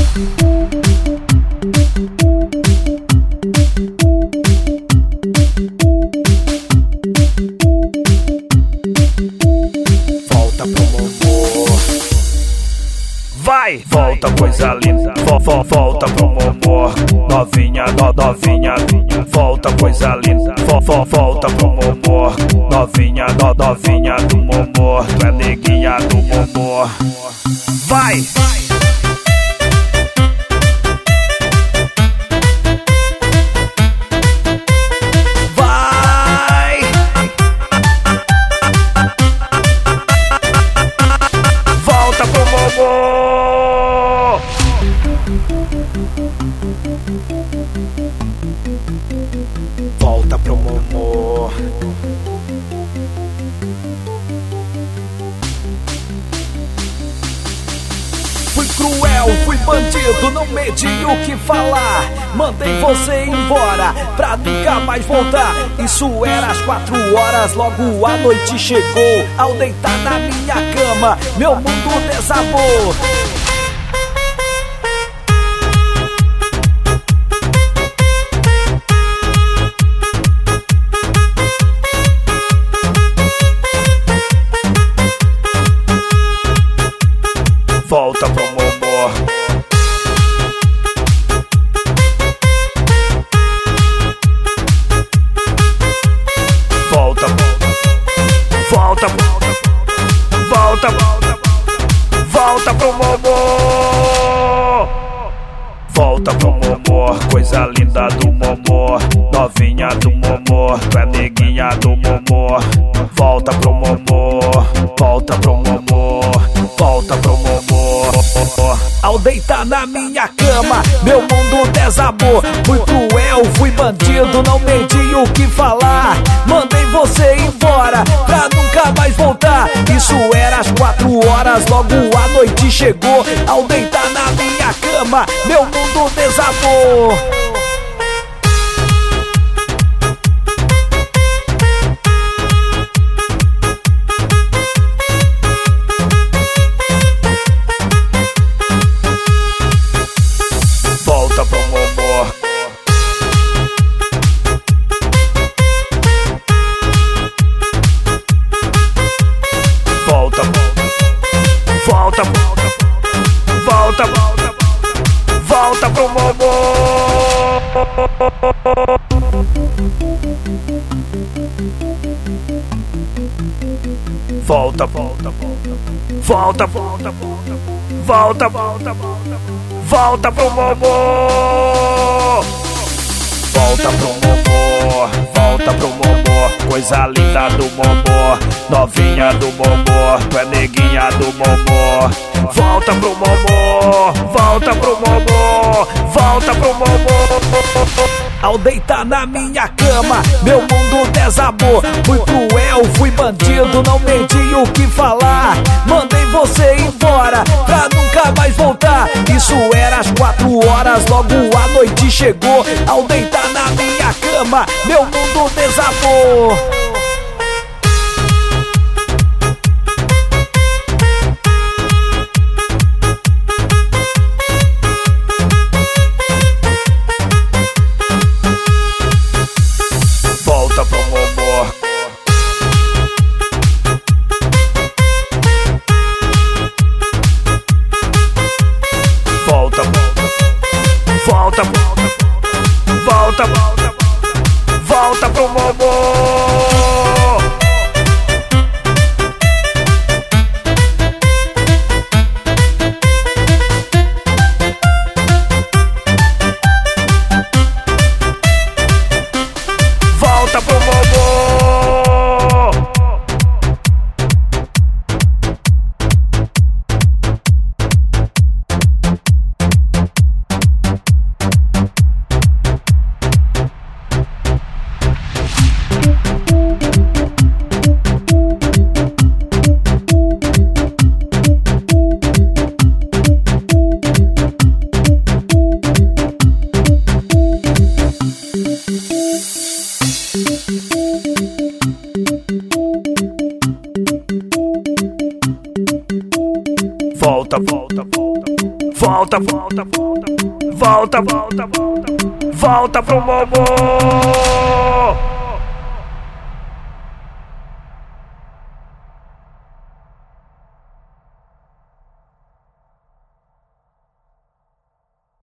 Volta pro momô. Vai, volta coisa linda, volta pro momô. Novinha, novinha, volta coisa linda, volta pro momô. Novinha, novinha do momô, tu é neguinha do momô. Vai! Volta pro momô. Volta pro momô. Fui cruel, fui bandido, não medi o que falar. Mandei você embora pra nunca mais voltar. Isso era às 4 horas, logo a noite chegou. Ao deitar na minha cama, meu mundo desabou. Volta pro momô. Volta, volta, volta, volta pro momô. Volta pro momô, coisa linda do momô. Novinha do momô, tu é neguinha do momô. Volta pro momô, volta pro momô, volta pro momô. Ao deitar na minha cama, meu mundo desabou. Fui cruel, fui bandido, não medi o que falar. Mandei você embora pra nunca mais voltar. Isso era às 4 horas, logo a noite chegou. Ao deitar na minha cama, meu mundo desabou. Volta pro momô. Volta, volta, volta, volta pro momô. Volta, volta, volta, volta, volta, volta, volta, volta pro momô. Volta pro momô, volta pro momô, coisa linda do momô. Novinha do momô, tu é neguinha do momô. Volta pro momô, volta pro momô, volta pro momô. Ao deitar na minha cama, meu mundo desabou. Fui cruel, fui bandido, não medi o que falar. Mandei você embora pra nunca mais voltar. Isso era às 4 horas, logo a noite chegou. Ao deitar na minha cama, meu mundo desabou. Volta pro momô. Volta, volta, volta, volta, volta pro momô. Volta pro momô. volta, volta, volta, volta, volta, volta, volta pro Momô.